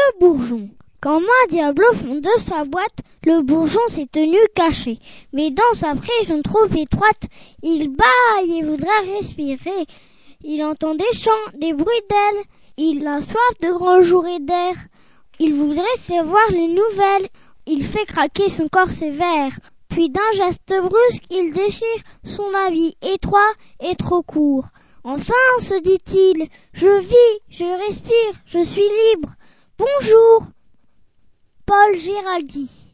le bourgeon. Quand main Diablo fond de sa boîte, le bourgeon s'est tenu caché. Mais dans sa prison trop étroite, il bâille et voudrait respirer. Il entend des chants, des bruits d'ailes. Il a soif de grands jours et d'air. Il voudrait savoir les nouvelles. Il fait craquer son corps sévère. Puis d'un geste brusque, il déchire son habit étroit et trop court. Enfin, se dit-il, je vis, je respire, je suis libre. Bonjour, Paul Géraldi.